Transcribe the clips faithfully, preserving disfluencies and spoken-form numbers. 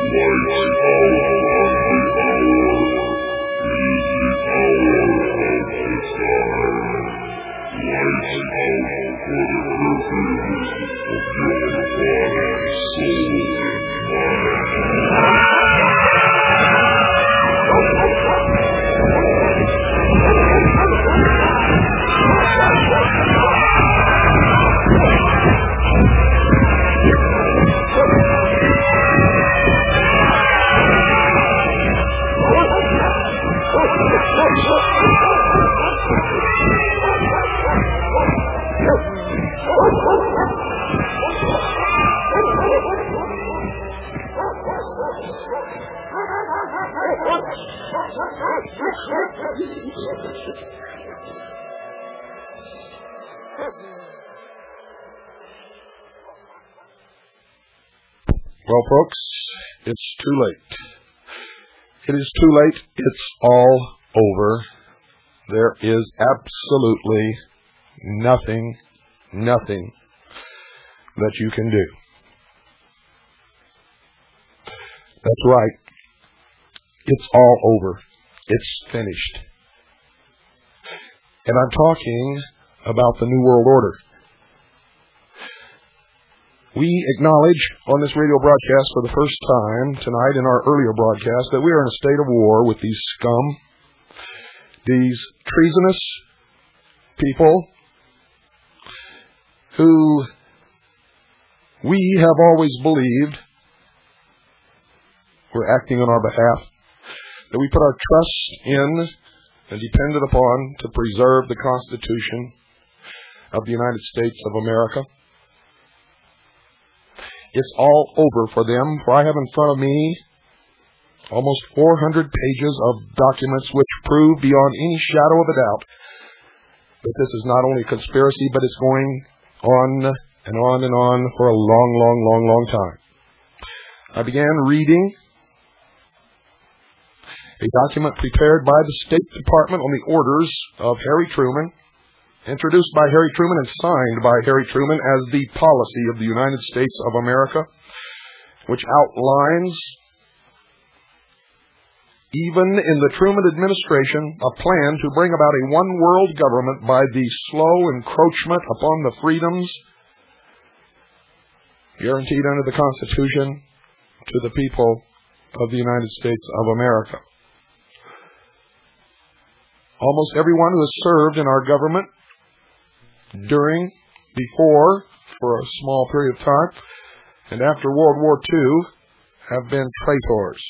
Well, folks, it's too late. It is too late. It's all over. There is absolutely nothing, nothing that you can do. That's right. It's all over. It's finished. And I'm talking about the New World Order. We acknowledge on this radio broadcast for the first time tonight in our earlier broadcast that we are in a state of war with these scum, these treasonous people who we have always believed were acting on our behalf, that we put our trust in and depended upon to preserve the Constitution of the United States of America. It's all over for them, for I have in front of me almost four hundred pages of documents which prove beyond any shadow of a doubt that this is not only a conspiracy, but it's going on and on and on for a long, long, long, long time. I began reading a document prepared by the State Department on the orders of Harry Truman, introduced by Harry Truman and signed by Harry Truman as the policy of the United States of America, which outlines, even in the Truman administration, a plan to bring about a one-world government by the slow encroachment upon the freedoms guaranteed under the Constitution to the people of the United States of America. Almost everyone who has served in our government during, before, for a small period of time, and after World War Two have been traitors.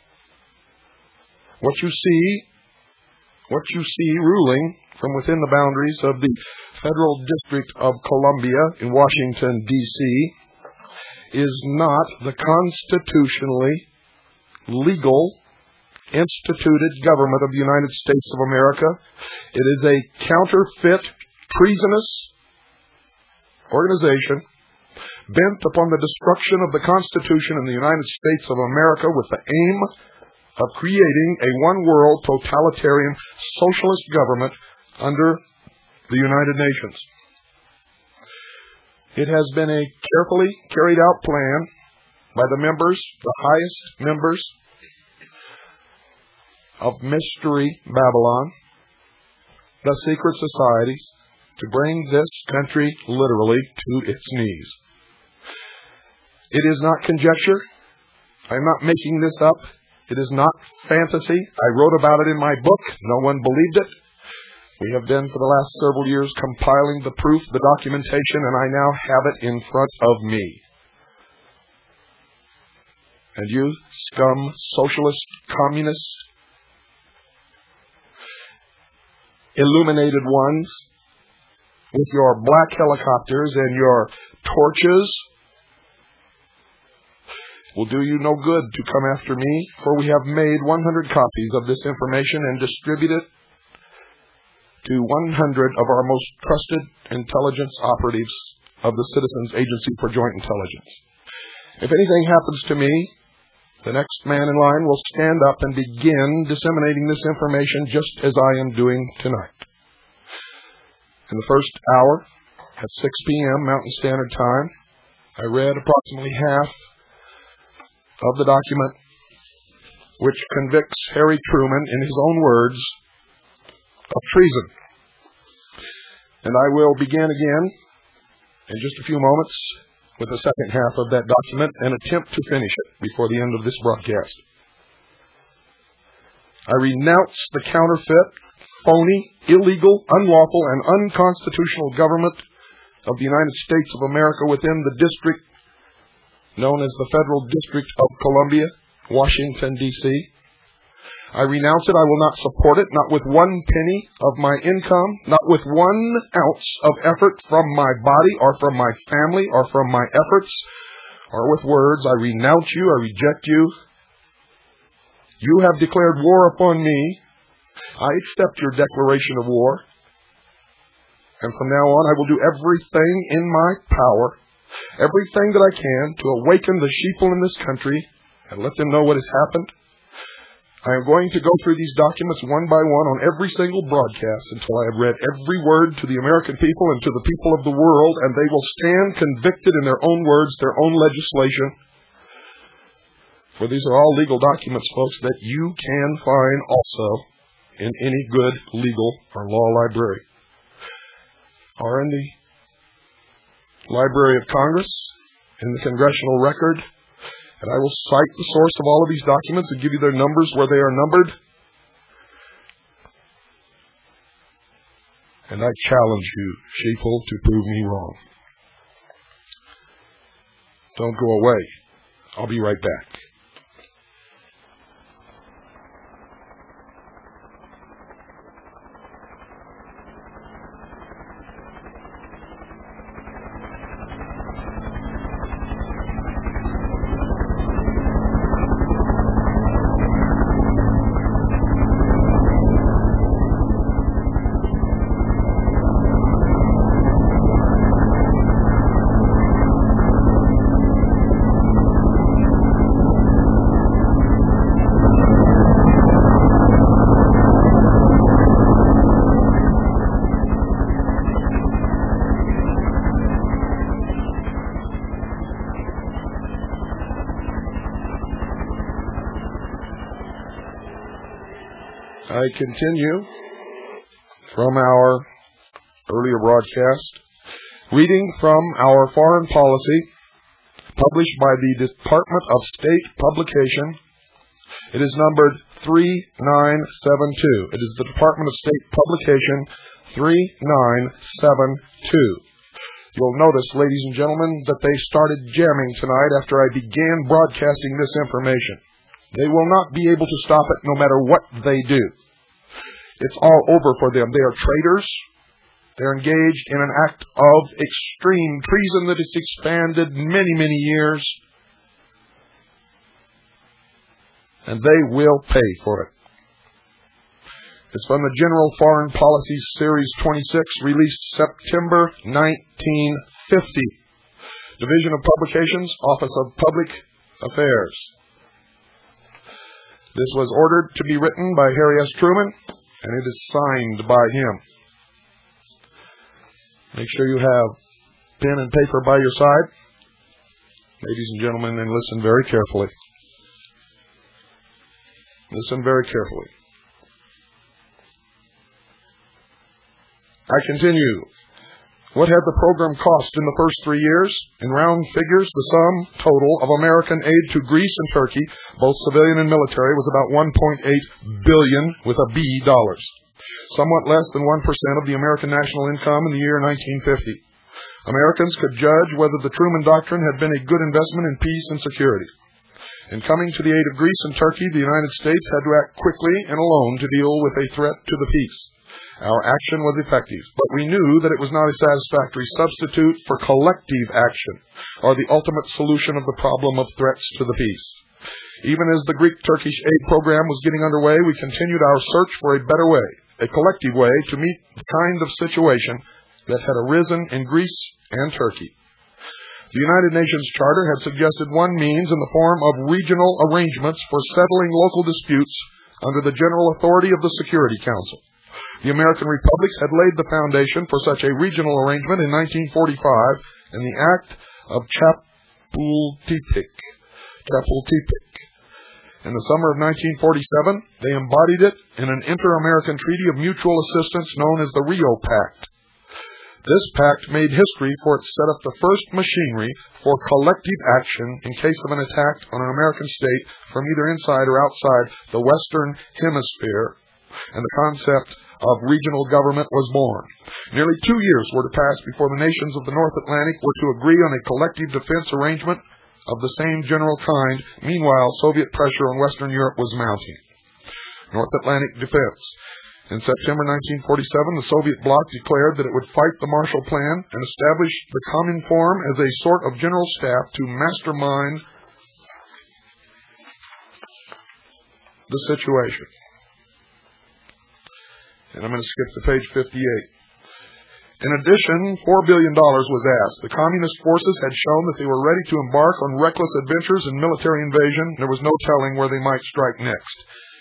What you see, what you see ruling from within the boundaries of the Federal District of Columbia in Washington, D C, is not the constitutionally legal instituted government of the United States of America. It is a counterfeit, treasonous organization bent upon the destruction of the Constitution in the United States of America with the aim of creating a one-world totalitarian socialist government under the United Nations. It has been a carefully carried out plan by the members, the highest members of Mystery Babylon, the secret societies, to bring this country literally to its knees. It is not conjecture. I am not making this up. It is not fantasy. I wrote about it in my book. No one believed it. We have been for the last several years compiling the proof, the documentation, and I now have it in front of me. And you, scum, socialist, communist, illuminated ones, with your black helicopters and your torches, will do you no good to come after me, for we have made one hundred copies of this information and distributed it to one hundred of our most trusted intelligence operatives of the Citizens Agency for Joint Intelligence. If anything happens to me, the next man in line will stand up and begin disseminating this information just as I am doing tonight. In the first hour, at six p.m. Mountain Standard Time, I read approximately half of the document which convicts Harry Truman, in his own words, of treason. And I will begin again in just a few moments with the second half of that document and attempt to finish it before the end of this broadcast. I renounce the counterfeit, phony, illegal, unlawful, and unconstitutional government of the United States of America within the district known as the Federal District of Columbia, Washington, D C I renounce it. I will not support it, not with one penny of my income, not with one ounce of effort from my body or from my family or from my efforts, or with words. I renounce you. I reject you. You have declared war upon me. I accept your declaration of war. And from now on, I will do everything in my power, everything that I can to awaken the sheeple in this country and let them know what has happened. I am going to go through these documents one by one on every single broadcast until I have read every word to the American people and to the people of the world, and they will stand convicted in their own words, their own legislation. For these are all legal documents, folks, that you can find also in any good legal or law library, or in the Library of Congress, in the Congressional Record. And I will cite the source of all of these documents and give you their numbers where they are numbered. And I challenge you, sheeple, to prove me wrong. Don't go away. I'll be right back. I continue from our earlier broadcast, reading from our foreign policy, published by the Department of State publication. It is numbered three nine seven two. It is the Department of State publication three nine seven two. You'll notice, ladies and gentlemen, that they started jamming tonight after I began broadcasting this information. They will not be able to stop it no matter what they do. It's all over for them. They are traitors. They're engaged in an act of extreme treason that has expanded many, many years. And they will pay for it. It's from the General Foreign Policy Series twenty-six, released September nineteen fifty. Division of Publications, Office of Public Affairs. This was ordered to be written by Harry S. Truman, and it is signed by him. Make sure you have pen and paper by your side, ladies and gentlemen, and listen very carefully. Listen very carefully. I continue. What had the program cost in the first three years? In round figures, the sum total of American aid to Greece and Turkey, both civilian and military, was about one point eight billion with a B dollars. Somewhat less than one percent of the American national income in the year nineteen fifty. Americans could judge whether the Truman Doctrine had been a good investment in peace and security. In coming to the aid of Greece and Turkey, the United States had to act quickly and alone to deal with a threat to the peace. Our action was effective, but we knew that it was not a satisfactory substitute for collective action, or the ultimate solution of the problem of threats to the peace. Even as the Greek-Turkish aid program was getting underway, we continued our search for a better way, a collective way to meet the kind of situation that had arisen in Greece and Turkey. The United Nations Charter had suggested one means in the form of regional arrangements for settling local disputes under the general authority of the Security Council. The American republics had laid the foundation for such a regional arrangement in nineteen forty-five in the Act of Chapultepec. Chapultepec. In the summer of nineteen forty-seven, they embodied it in an inter-American treaty of mutual assistance known as the Rio Pact. This pact made history for it set up the first machinery for collective action in case of an attack on an American state from either inside or outside the Western Hemisphere, and the concept of regional government was born. Nearly two years were to pass before the nations of the North Atlantic were to agree on a collective defense arrangement of the same general kind. Meanwhile, Soviet pressure on Western Europe was mounting. North Atlantic defense. In September nineteen forty-seven, the Soviet bloc declared that it would fight the Marshall Plan and establish the Cominform as a sort of general staff to mastermind the situation. And I'm going to skip to page fifty-eight. In addition, four billion dollars was asked. The communist forces had shown that they were ready to embark on reckless adventures and military invasion. There was no telling where they might strike next.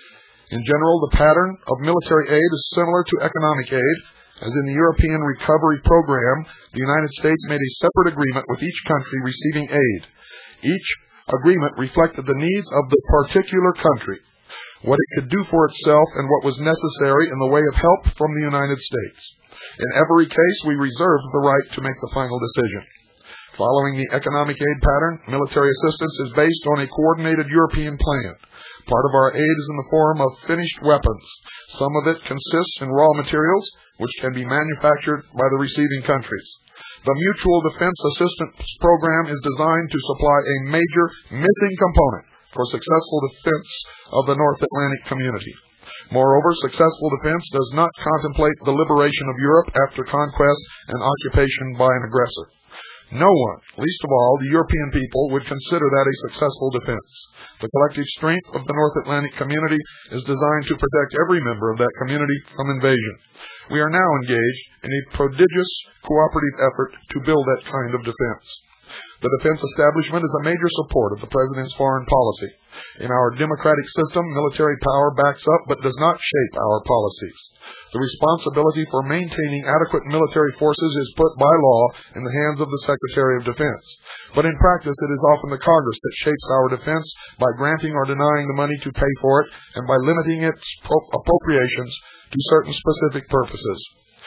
In general, the pattern of military aid is similar to economic aid. As in the European Recovery Program, the United States made a separate agreement with each country receiving aid. Each agreement reflected the needs of the particular country, what it could do for itself, and what was necessary in the way of help from the United States. In every case, we reserved the right to make the final decision. Following the economic aid pattern, military assistance is based on a coordinated European plan. Part of our aid is in the form of finished weapons. Some of it consists in raw materials, which can be manufactured by the receiving countries. The Mutual Defense Assistance Program is designed to supply a major missing component for successful defense of the North Atlantic community. Moreover, successful defense does not contemplate the liberation of Europe after conquest and occupation by an aggressor. No one, least of all the European people, would consider that a successful defense. The collective strength of the North Atlantic community is designed to protect every member of that community from invasion. We are now engaged in a prodigious cooperative effort to build that kind of defense. The defense establishment is a major support of the President's foreign policy. In our democratic system, military power backs up but does not shape our policies. The responsibility for maintaining adequate military forces is put by law in the hands of the Secretary of Defense. But in practice, it is often the Congress that shapes our defense by granting or denying the money to pay for it and by limiting its appropriations to certain specific purposes.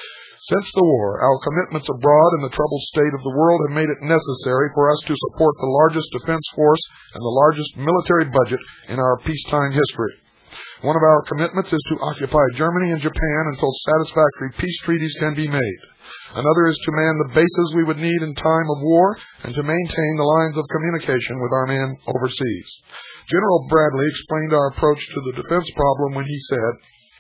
Since the war, our commitments abroad and the troubled state of the world have made it necessary for us to support the largest defense force and the largest military budget in our peacetime history. One of our commitments is to occupy Germany and Japan until satisfactory peace treaties can be made. Another is to man the bases we would need in time of war and to maintain the lines of communication with our men overseas. General Bradley explained our approach to the defense problem when he said,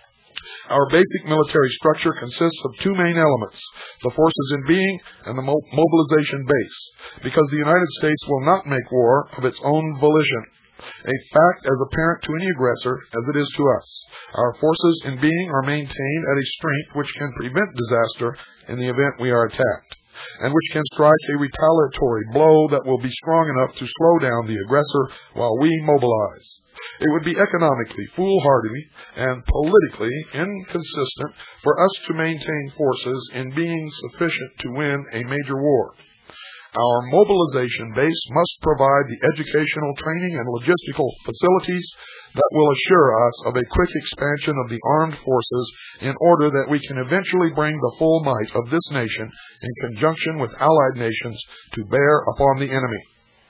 "Our basic military structure consists of two main elements, the forces in being and the mo- mobilization base, because the United States will not make war of its own volition, a fact as apparent to any aggressor as it is to us. Our forces in being are maintained at a strength which can prevent disaster in the event we are attacked, and which can strike a retaliatory blow that will be strong enough to slow down the aggressor while we mobilize. It would be economically foolhardy and politically inconsistent for us to maintain forces in being sufficient to win a major war. Our mobilization base must provide the educational, training, and logistical facilities that will assure us of a quick expansion of the armed forces in order that we can eventually bring the full might of this nation in conjunction with allied nations to bear upon the enemy."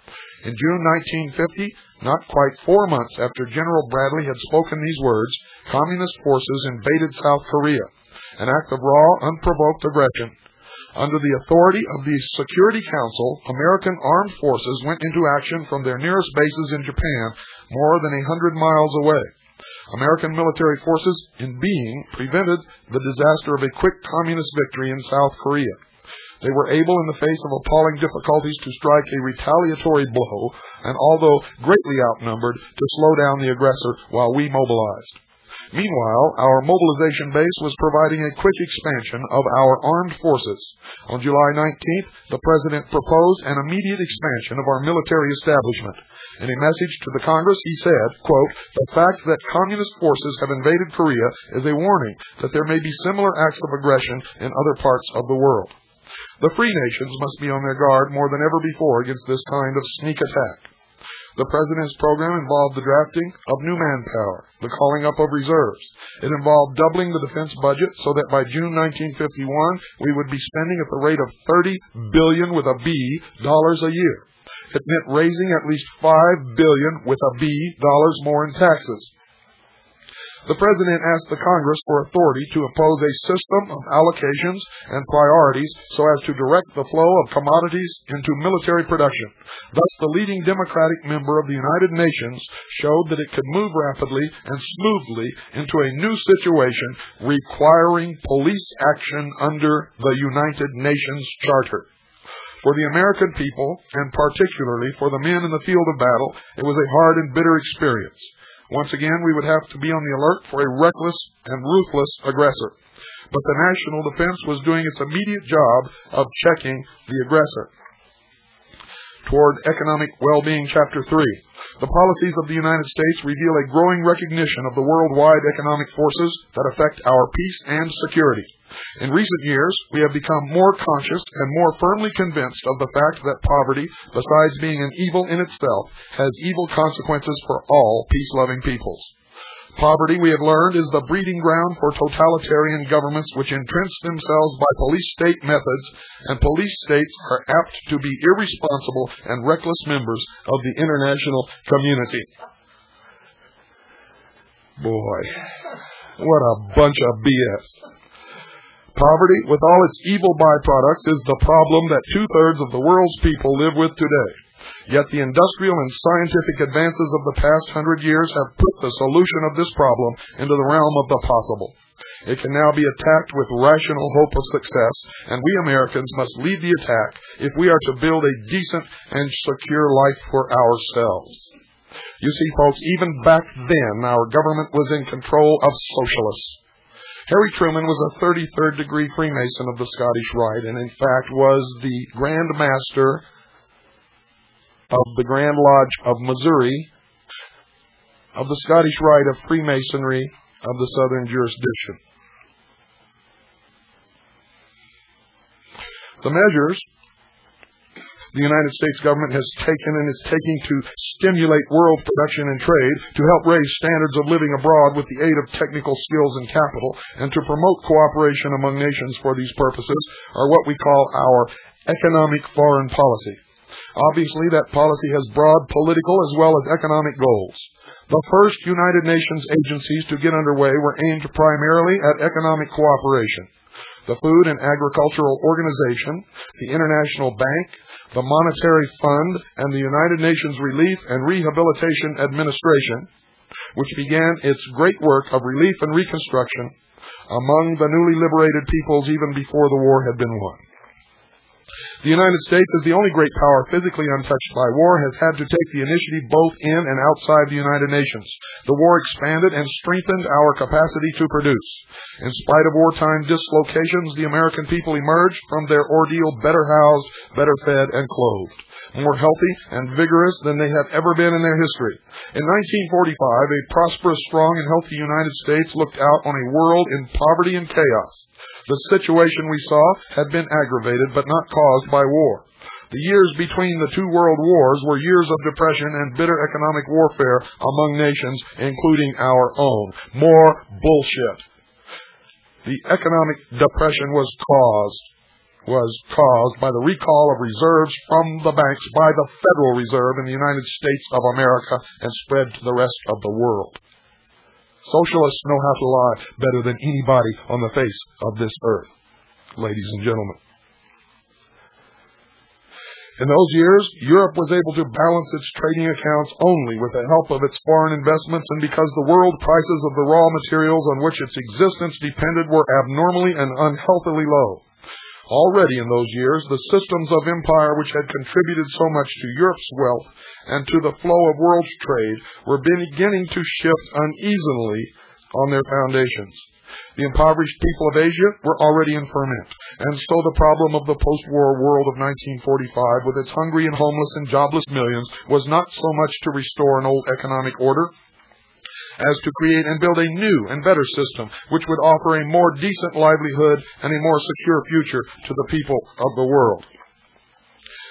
In June nineteen fifty, not quite four months after General Bradley had spoken these words, communist forces invaded South Korea, an act of raw, unprovoked aggression. Under the authority of the Security Council, American armed forces went into action from their nearest bases in Japan, more than a hundred miles away. American military forces in being prevented the disaster of a quick communist victory in South Korea. They were able, in the face of appalling difficulties, to strike a retaliatory blow, and although greatly outnumbered, to slow down the aggressor while we mobilized. Meanwhile, our mobilization base was providing a quick expansion of our armed forces. On July nineteenth, the President proposed an immediate expansion of our military establishment. In a message to the Congress, he said, quote, "The fact that communist forces have invaded Korea is a warning that there may be similar acts of aggression in other parts of the world. The free nations must be on their guard more than ever before against this kind of sneak attack." The President's program involved the drafting of new manpower, the calling up of reserves. It involved doubling the defense budget so that by June nineteen fifty-one, we would be spending at the rate of thirty billion with a B dollars a year. It meant raising at least five billion with a B dollars more in taxes. The President asked the Congress for authority to impose a system of allocations and priorities so as to direct the flow of commodities into military production. Thus, the leading Democratic member of the United Nations showed that it could move rapidly and smoothly into a new situation requiring police action under the United Nations Charter. For the American people, and particularly for the men in the field of battle, it was a hard and bitter experience. Once again, we would have to be on the alert for a reckless and ruthless aggressor. But the national defense was doing its immediate job of checking the aggressor. Toward Economic Well-Being, Chapter three. The policies of the United States reveal a growing recognition of the worldwide economic forces that affect our peace and security. In recent years, we have become more conscious and more firmly convinced of the fact that poverty, besides being an evil in itself, has evil consequences for all peace-loving peoples. Poverty, we have learned, is the breeding ground for totalitarian governments which entrench themselves by police-state methods, and police states are apt to be irresponsible and reckless members of the international community. Boy, what a bunch of B S. Poverty, with all its evil byproducts, is the problem that two-thirds of the world's people live with today. Yet the industrial and scientific advances of the past hundred years have put the solution of this problem into the realm of the possible. It can now be attacked with rational hope of success, and we Americans must lead the attack if we are to build a decent and secure life for ourselves. You see, folks, even back then, our government was in control of socialists. Harry Truman was a thirty-third degree Freemason of the Scottish Rite, and in fact was the Grand Master of the Grand Lodge of Missouri of the Scottish Rite of Freemasonry of the Southern Jurisdiction. The measures the United States government has taken and is taking to stimulate world production and trade, to help raise standards of living abroad with the aid of technical skills and capital, and to promote cooperation among nations for these purposes, are what we call our economic foreign policy. Obviously, that policy has broad political as well as economic goals. The first United Nations agencies to get underway were aimed primarily at economic cooperation. The Food and Agricultural Organization, the International Bank, the Monetary Fund, and the United Nations Relief and Rehabilitation Administration, which began its great work of relief and reconstruction among the newly liberated peoples even before the war had been won. The United States, as the only great power physically untouched by war, has had to take the initiative both in and outside the United Nations. The war expanded and strengthened our capacity to produce. In spite of wartime dislocations, the American people emerged from their ordeal better housed, better fed, and clothed, more healthy and vigorous than they have ever been in their history. In nineteen forty-five, a prosperous, strong, and healthy United States looked out on a world in poverty and chaos. The situation we saw had been aggravated but not caused by war. The years between the two world wars were years of depression and bitter economic warfare among nations, including our own. More bullshit. The economic depression was caused was caused by the recall of reserves from the banks by the Federal Reserve in the United States of America and spread to the rest of the world. Socialists know how to lie better than anybody on the face of this earth, ladies and gentlemen. In those years, Europe was able to balance its trading accounts only with the help of its foreign investments, and because the world prices of the raw materials on which its existence depended were abnormally and unhealthily low. Already in those years, the systems of empire which had contributed so much to Europe's wealth and to the flow of world trade were beginning to shift uneasily on their foundations. The impoverished people of Asia were already in ferment, and so the problem of the post-war world of nineteen forty-five, with its hungry and homeless and jobless millions, was not so much to restore an old economic order as to create and build a new and better system which would offer a more decent livelihood and a more secure future to the people of the world.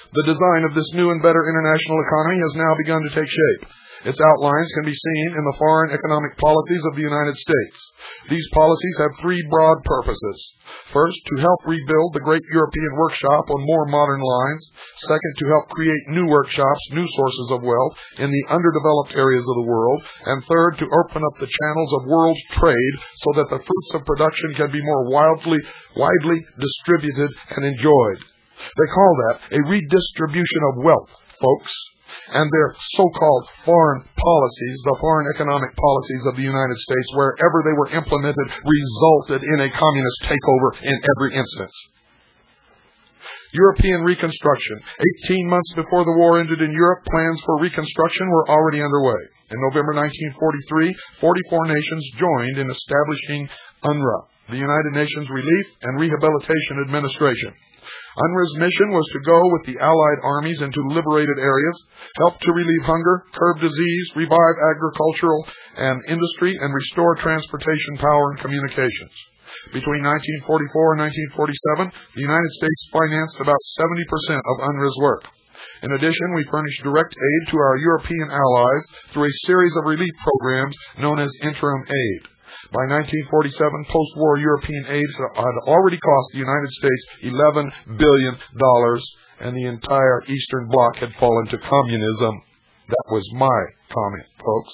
The design of this new and better international economy has now begun to take shape. Its outlines can be seen in the foreign economic policies of the United States. These policies have three broad purposes. First, to help rebuild the great European workshop on more modern lines. Second, to help create new workshops, new sources of wealth in the underdeveloped areas of the world. And third, to open up the channels of world trade so that the fruits of production can be more wildly, widely distributed and enjoyed. They call that a redistribution of wealth, folks. And their so-called foreign policies, the foreign economic policies of the United States, wherever they were implemented, resulted in a communist takeover in every instance. European reconstruction. Eighteen months before the war ended in Europe, plans for reconstruction were already underway. In November nineteen forty-three, forty-four nations joined in establishing UNRWA, the United Nations Relief and Rehabilitation Administration. UNRWA's mission was to go with the Allied armies into liberated areas, help to relieve hunger, curb disease, revive agricultural and industry, and restore transportation power and communications. Between nineteen forty-four and nineteen forty-seven, the United States financed about seventy percent of UNRWA's work. In addition, we furnished direct aid to our European allies through a series of relief programs known as interim aid. By nineteen forty-seven, post-war European aid had already cost the United States eleven billion dollars, and the entire Eastern Bloc had fallen to communism. That was my comment, folks.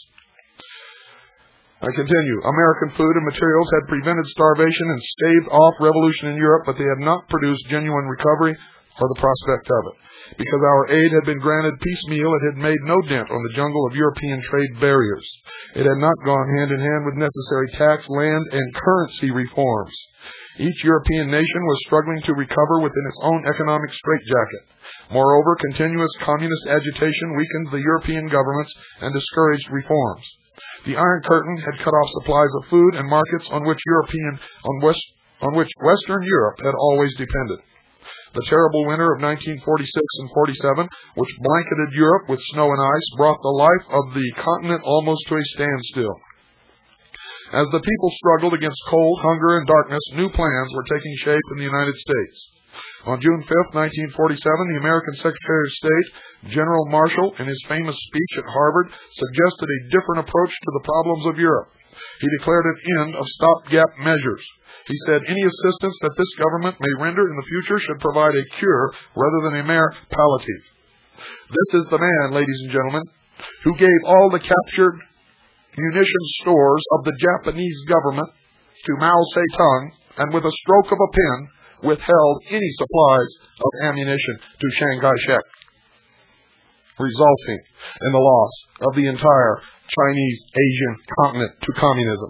I continue. American food and materials had prevented starvation and staved off revolution in Europe, but they had not produced genuine recovery or the prospect of it. Because our aid had been granted piecemeal, it had made no dent on the jungle of European trade barriers. It had not gone hand in hand with necessary tax, land, and currency reforms. Each European nation was struggling to recover within its own economic straitjacket. Moreover, continuous communist agitation weakened the European governments and discouraged reforms. The Iron Curtain had cut off supplies of food and markets on which European on West on which Western Europe had always depended. The terrible winter of nineteen forty-six and forty-seven, which blanketed Europe with snow and ice, brought the life of the continent almost to a standstill. As the people struggled against cold, hunger, and darkness, new plans were taking shape in the United States. On June fifth, nineteen forty-seven, the American Secretary of State, General Marshall, in his famous speech at Harvard, suggested a different approach to the problems of Europe. He declared an end of stopgap measures. He said any assistance that this government may render in the future should provide a cure rather than a mere palliative. This is the man, ladies and gentlemen, who gave all the captured munition stores of the Japanese government to Mao Zedong, and with a stroke of a pen withheld any supplies of ammunition to Chiang Kai-shek, resulting in the loss of the entire Chinese Asian continent to communism.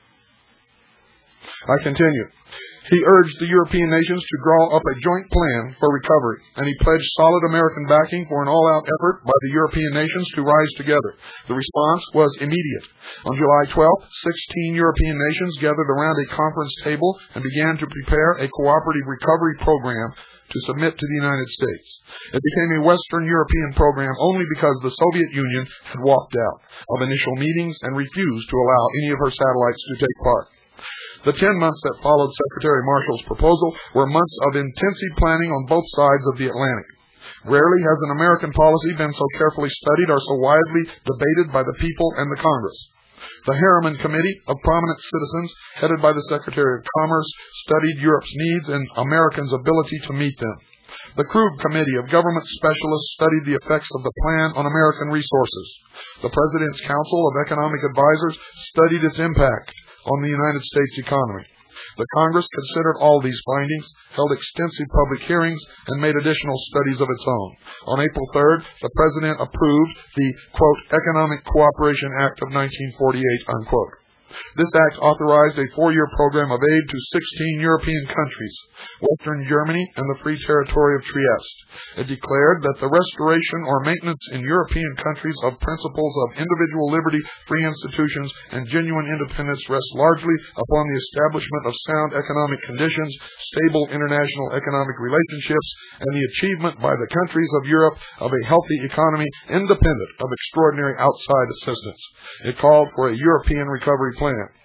I continue. He urged the European nations to draw up a joint plan for recovery, and he pledged solid American backing for an all-out effort by the European nations to rise together. The response was immediate. On July twelfth, sixteen European nations gathered around a conference table and began to prepare a cooperative recovery program to submit to the United States. It became a Western European program only because the Soviet Union had walked out of initial meetings and refused to allow any of her satellites to take part. The ten months that followed Secretary Marshall's proposal were months of intensive planning on both sides of the Atlantic. Rarely has an American policy been so carefully studied or so widely debated by the people and the Congress. The Harriman Committee of prominent citizens, headed by the Secretary of Commerce, studied Europe's needs and Americans' ability to meet them. The Krug Committee of government specialists studied the effects of the plan on American resources. The President's Council of Economic Advisers studied its impact on the United States economy. The Congress considered all these findings, held extensive public hearings, and made additional studies of its own. On April third, the President approved the, quote, Economic Cooperation Act of nineteen forty-eight, unquote. This act authorized a four-year program of aid to sixteen European countries, Western Germany and the Free Territory of Trieste. It declared that the restoration or maintenance in European countries of principles of individual liberty, free institutions, and genuine independence rests largely upon the establishment of sound economic conditions, stable international economic relationships, and the achievement by the countries of Europe of a healthy economy independent of extraordinary outside assistance. It called for a European recovery plan. Plan.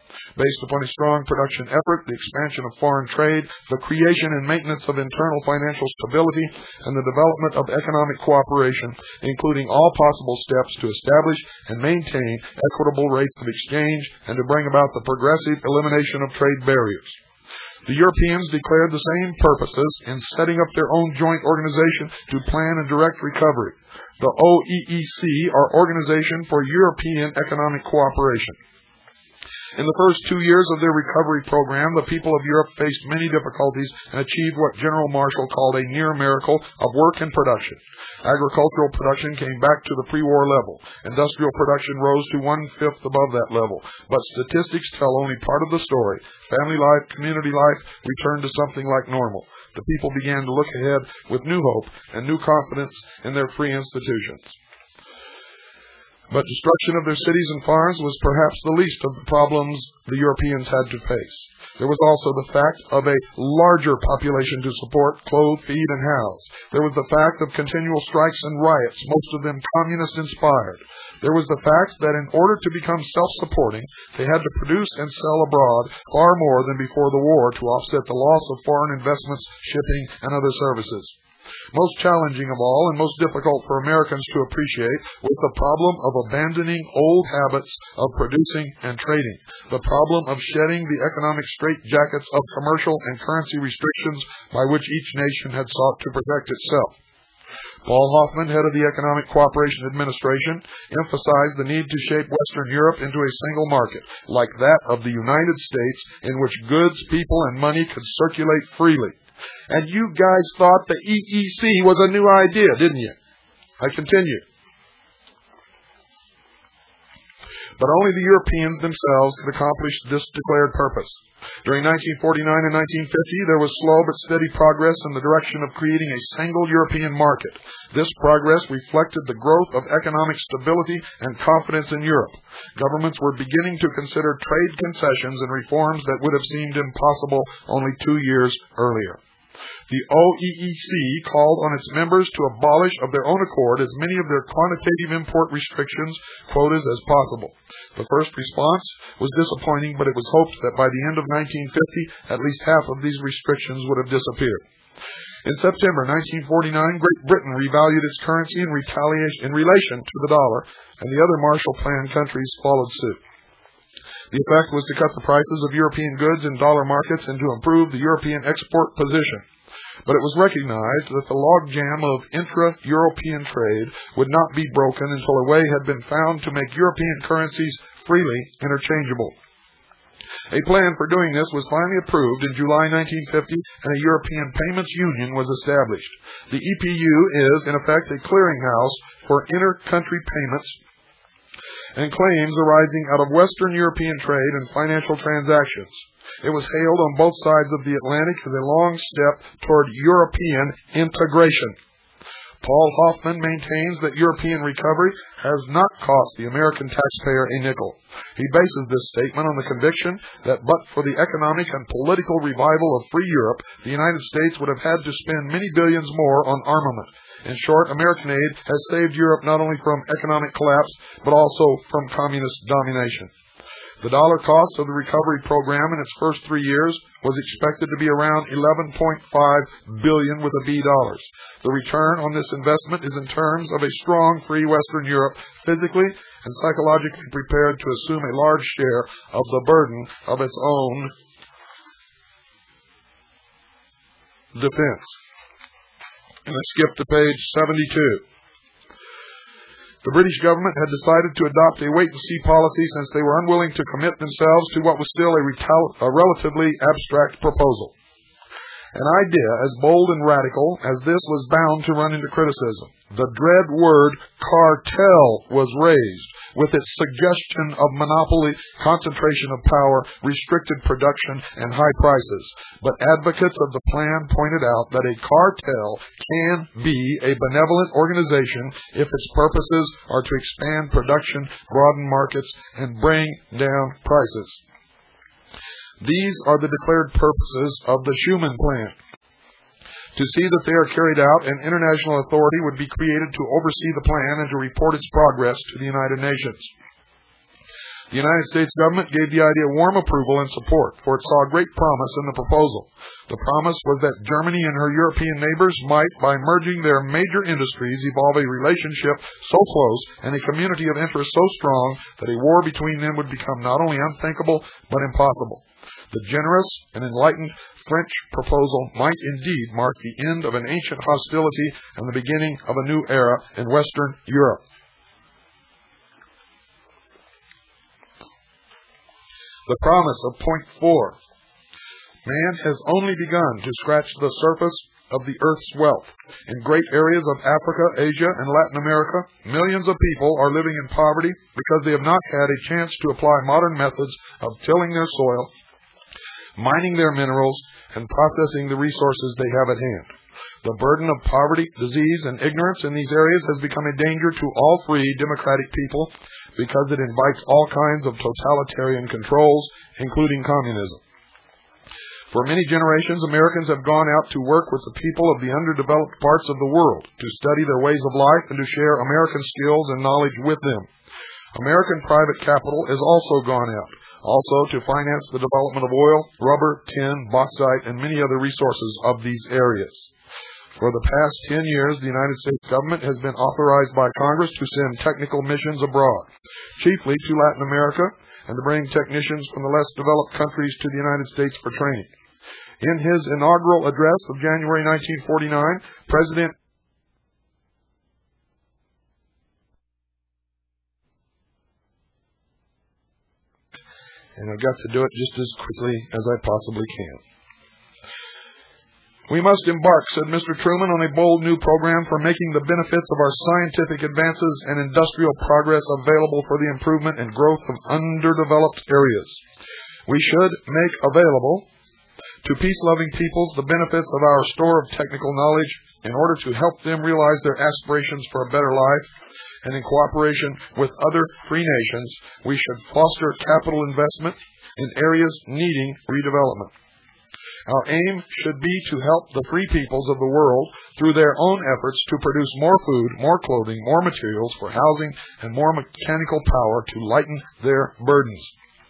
Based upon a strong production effort, the expansion of foreign trade, the creation and maintenance of internal financial stability, and the development of economic cooperation, including all possible steps to establish and maintain equitable rates of exchange and to bring about the progressive elimination of trade barriers. The Europeans declared the same purposes in setting up their own joint organization to plan and direct recovery, the O E E C, or Organization for European Economic Cooperation. In the first two years of their recovery program, the people of Europe faced many difficulties and achieved what General Marshall called a near miracle of work and production. Agricultural production came back to the pre-war level. Industrial production rose to one-fifth above that level. But statistics tell only part of the story. Family life, community life returned to something like normal. The people began to look ahead with new hope and new confidence in their free institutions. But destruction of their cities and farms was perhaps the least of the problems the Europeans had to face. There was also the fact of a larger population to support, clothe, feed, and house. There was the fact of continual strikes and riots, most of them communist-inspired. There was the fact that in order to become self-supporting, they had to produce and sell abroad far more than before the war to offset the loss of foreign investments, shipping, and other services. Most challenging of all and most difficult for Americans to appreciate was the problem of abandoning old habits of producing and trading, the problem of shedding the economic straitjackets of commercial and currency restrictions by which each nation had sought to protect itself. Paul Hoffman, head of the Economic Cooperation Administration, emphasized the need to shape Western Europe into a single market, like that of the United States, in which goods, people, and money could circulate freely. And you guys thought the E E C was a new idea, didn't you? I continue. But only the Europeans themselves could accomplish this declared purpose. During nineteen forty-nine and nineteen fifty, there was slow but steady progress in the direction of creating a single European market. This progress reflected the growth of economic stability and confidence in Europe. Governments were beginning to consider trade concessions and reforms that would have seemed impossible only two years earlier. The O E E C called on its members to abolish of their own accord as many of their quantitative import restrictions, quotas, as possible. The first response was disappointing, but it was hoped that by the end of nineteen fifty, at least half of these restrictions would have disappeared. In September nineteen forty-nine, Great Britain revalued its currency in, retaliation, in relation to the dollar, and the other Marshall Plan countries followed suit. The effect was to cut the prices of European goods in dollar markets and to improve the European export position. But it was recognized that the logjam of intra-European trade would not be broken until a way had been found to make European currencies freely interchangeable. A plan for doing this was finally approved in July nineteen fifty, and a European Payments Union was established. The E P U is, in effect, a clearinghouse for inter-country payments and claims arising out of Western European trade and financial transactions. It was hailed on both sides of the Atlantic as a long step toward European integration. Paul Hoffman maintains that European recovery has not cost the American taxpayer a nickel. He bases this statement on the conviction that but for the economic and political revival of free Europe, the United States would have had to spend many billions more on armament. In short, American aid has saved Europe not only from economic collapse, but also from communist domination. The dollar cost of the recovery program in its first three years was expected to be around eleven point five billion dollars with a B dollars. The return on this investment is in terms of a strong free Western Europe, physically and psychologically prepared to assume a large share of the burden of its own defense. And let's skip to page seventy-two. The British government had decided to adopt a wait-and-see policy since they were unwilling to commit themselves to what was still a, retal- a relatively abstract proposal. An idea as bold and radical as this was bound to run into criticism. The dread word cartel was raised, with its suggestion of monopoly, concentration of power, restricted production, and high prices. But advocates of the plan pointed out that a cartel can be a benevolent organization if its purposes are to expand production, broaden markets, and bring down prices. These are the declared purposes of the Schuman Plan. To see that they are carried out, an international authority would be created to oversee the plan and to report its progress to the United Nations. The United States government gave the idea warm approval and support, for it saw great promise in the proposal. The promise was that Germany and her European neighbors might, by merging their major industries, evolve a relationship so close and a community of interest so strong that a war between them would become not only unthinkable, but impossible. The generous and enlightened French proposal might indeed mark the end of an ancient hostility and the beginning of a new era in Western Europe. The promise of point four. Man has only begun to scratch the surface of the earth's wealth. In great areas of Africa, Asia, and Latin America, millions of people are living in poverty because they have not had a chance to apply modern methods of tilling their soil, mining their minerals, and processing the resources they have at hand. The burden of poverty, disease, and ignorance in these areas has become a danger to all free, democratic people because it invites all kinds of totalitarian controls, including communism. For many generations, Americans have gone out to work with the people of the underdeveloped parts of the world, to study their ways of life and to share American skills and knowledge with them. American private capital has also gone out, also to finance the development of oil, rubber, tin, bauxite, and many other resources of these areas. For the past ten years, the United States government has been authorized by Congress to send technical missions abroad, chiefly to Latin America, and to bring technicians from the less developed countries to the United States for training. In his inaugural address of January nineteen forty-nine, President and I've got to do it just as quickly as I possibly can. We must embark, said Mister Truman, on a bold new program for making the benefits of our scientific advances and industrial progress available for the improvement and growth of underdeveloped areas. We should make available to peace-loving peoples the benefits of our store of technical knowledge in order to help them realize their aspirations for a better life, and in cooperation with other free nations, we should foster capital investment in areas needing redevelopment. Our aim should be to help the free peoples of the world through their own efforts to produce more food, more clothing, more materials for housing, and more mechanical power to lighten their burdens.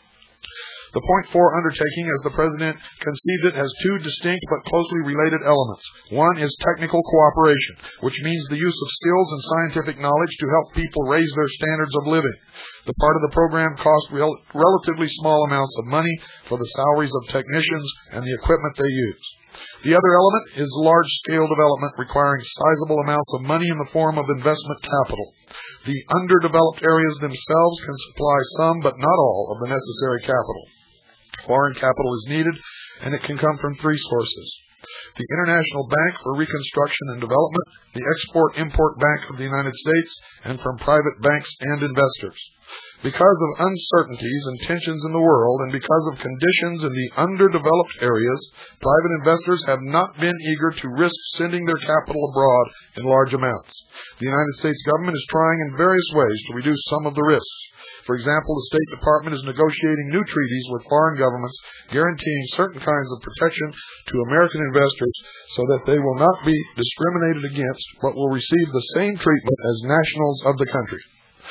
The point four undertaking, as the President conceived it, has two distinct but closely related elements. One is technical cooperation, which means the use of skills and scientific knowledge to help people raise their standards of living. The part of the program costs rel- relatively small amounts of money for the salaries of technicians and the equipment they use. The other element is large-scale development requiring sizable amounts of money in the form of investment capital. The underdeveloped areas themselves can supply some, but not all, of the necessary capital. Foreign capital is needed, and it can come from three sources: the International Bank for Reconstruction and Development, the Export-Import Bank of the United States, and from private banks and investors. Because of uncertainties and tensions in the world, and because of conditions in the underdeveloped areas, private investors have not been eager to risk sending their capital abroad in large amounts. The United States government is trying in various ways to reduce some of the risks. For example, the State Department is negotiating new treaties with foreign governments guaranteeing certain kinds of protection to American investors so that they will not be discriminated against but will receive the same treatment as nationals of the country.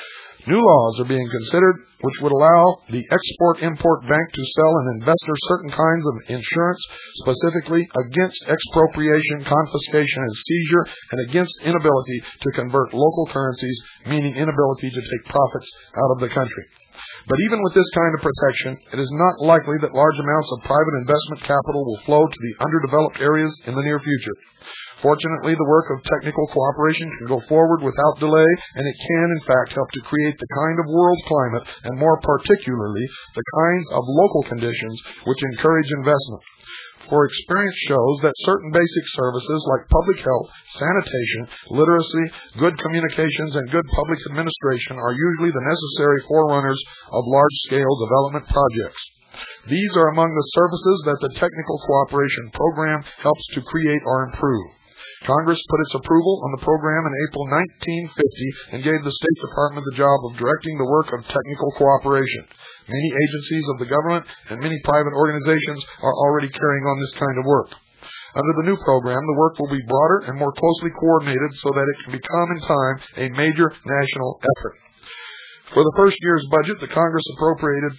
New laws are being considered which would allow the Export-Import Bank to sell an investor certain kinds of insurance specifically against expropriation, confiscation, and seizure, and against inability to convert local currencies, meaning inability to take profits out of the country. But even with this kind of protection, it is not likely that large amounts of private investment capital will flow to the underdeveloped areas in the near future. Fortunately, the work of technical cooperation can go forward without delay, and it can, in fact, help to create the kind of world climate, and more particularly, the kinds of local conditions which encourage investment. For experience shows that certain basic services like public health, sanitation, literacy, good communications, and good public administration are usually the necessary forerunners of large-scale development projects. These are among the services that the Technical Cooperation Program helps to create or improve. Congress put its approval on the program in April nineteen fifty and gave the State Department the job of directing the work of technical cooperation. Many agencies of the government and many private organizations are already carrying on this kind of work. Under the new program, the work will be broader and more closely coordinated so that it can become in time a major national effort. For the first year's budget, the Congress appropriated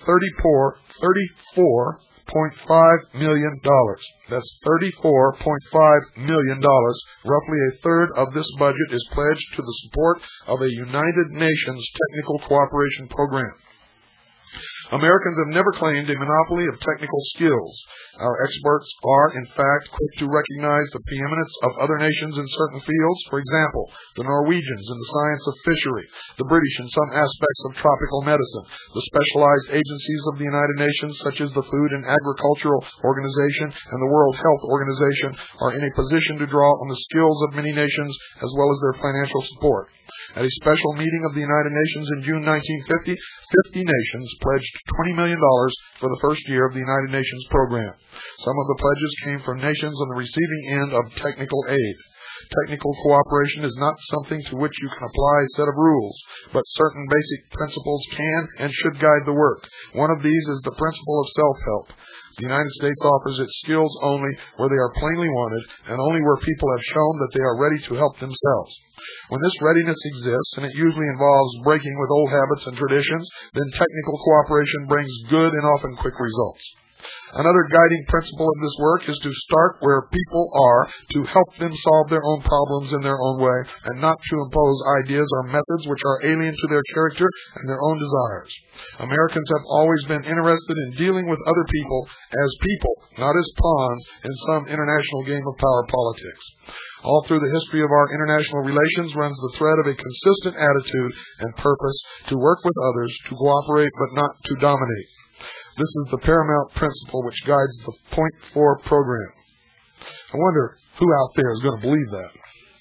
thirty-four point five million dollars. That's thirty-four point five million dollars. Roughly a third of this budget is pledged to the support of a United Nations technical cooperation program. Americans have never claimed a monopoly of technical skills. Our experts are, in fact, quick to recognize the preeminence of other nations in certain fields. For example, the Norwegians in the science of fishery, the British in some aspects of tropical medicine, the specialized agencies of the United Nations, such as the Food and Agricultural Organization and the World Health Organization, are in a position to draw on the skills of many nations as well as their financial support. At a special meeting of the United Nations in June nineteen fifty, fifty nations pledged twenty million dollars for the first year of the United Nations program. Some of the pledges came from nations on the receiving end of technical aid. Technical cooperation is not something to which you can apply a set of rules, but certain basic principles can and should guide the work. One of these is the principle of self-help. The United States offers its skills only where they are plainly wanted and only where people have shown that they are ready to help themselves. When this readiness exists, and it usually involves breaking with old habits and traditions, then technical cooperation brings good and often quick results. Another guiding principle of this work is to start where people are, to help them solve their own problems in their own way, and not to impose ideas or methods which are alien to their character and their own desires. Americans have always been interested in dealing with other people as people, not as pawns in some international game of power politics. All through the history of our international relations runs the thread of a consistent attitude and purpose to work with others, to cooperate but not to dominate. This is the paramount principle which guides the Point Four program. I wonder who out there is going to believe that.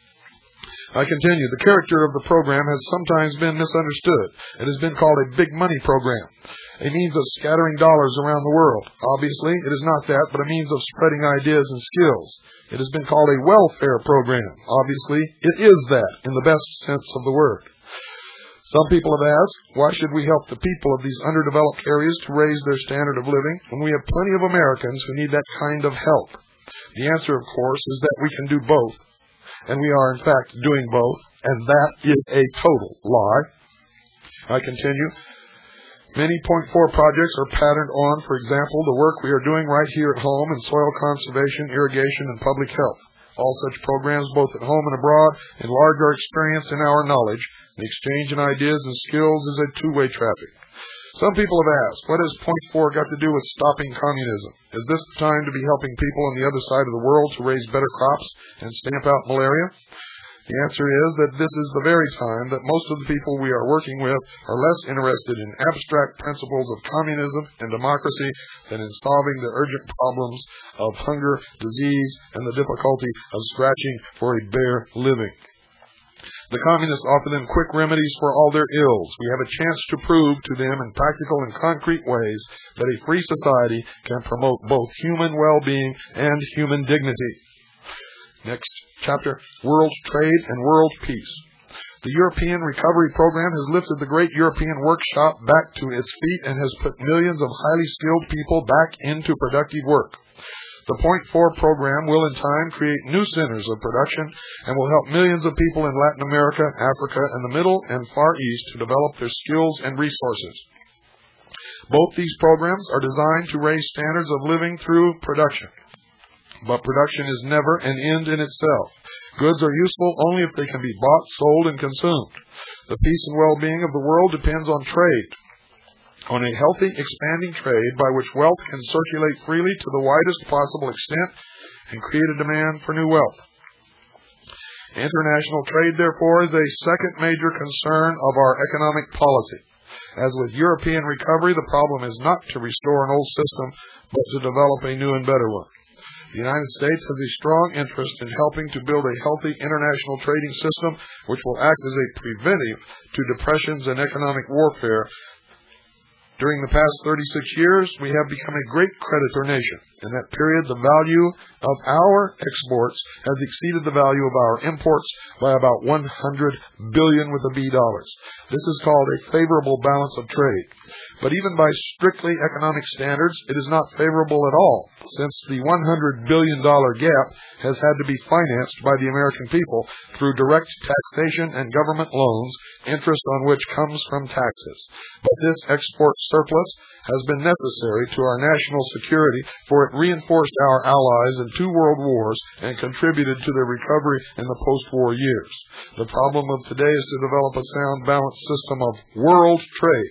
I continue. The character of the program has sometimes been misunderstood. It has been called a big money program, a means of scattering dollars around the world. Obviously, it is not that, but a means of spreading ideas and skills. It has been called a welfare program. Obviously, it is that in the best sense of the word. Some people have asked, why should we help the people of these underdeveloped areas to raise their standard of living when we have plenty of Americans who need that kind of help? The answer, of course, is that we can do both. And we are, in fact, doing both. And that is a total lie. I continue. Many Point Four projects are patterned on, for example, the work we are doing right here at home in soil conservation, irrigation, and public health. All such programs, both at home and abroad, enlarge our experience and our knowledge. The exchange in ideas and skills is a two-way traffic. Some people have asked, what has Point Four got to do with stopping communism? Is this the time to be helping people on the other side of the world to raise better crops and stamp out malaria? The answer is that this is the very time that most of the people we are working with are less interested in abstract principles of communism and democracy than in solving the urgent problems of hunger, disease, and the difficulty of scratching for a bare living. The communists offer them quick remedies for all their ills. We have a chance to prove to them in practical and concrete ways that a free society can promote both human well-being and human dignity. Next chapter, World Trade and World Peace. The European Recovery Program has lifted the great European workshop back to its feet and has put millions of highly skilled people back into productive work. The Point Four program will in time create new centers of production and will help millions of people in Latin America, Africa, and the Middle and Far East to develop their skills and resources. Both these programs are designed to raise standards of living through production. But production is never an end in itself. Goods are useful only if they can be bought, sold, and consumed. The peace and well-being of the world depends on trade, on a healthy, expanding trade by which wealth can circulate freely to the widest possible extent and create a demand for new wealth. International trade, therefore, is a second major concern of our economic policy. As with European recovery, the problem is not to restore an old system, but to develop a new and better one. The United States has a strong interest in helping to build a healthy international trading system which will act as a preventive to depressions and economic warfare. During the past thirty-six years, we have become a great creditor nation. In that period, the value of our exports has exceeded the value of our imports by about one hundred billion with a B dollars. This is called a favorable balance of trade. But even by strictly economic standards, it is not favorable at all, since the one hundred billion dollars gap has had to be financed by the American people through direct taxation and government loans, interest on which comes from taxes. But this export surplus has been necessary to our national security, for it reinforced our allies in two world wars and contributed to their recovery in the post-war years. The problem of today is to develop a sound, balanced system of world trade.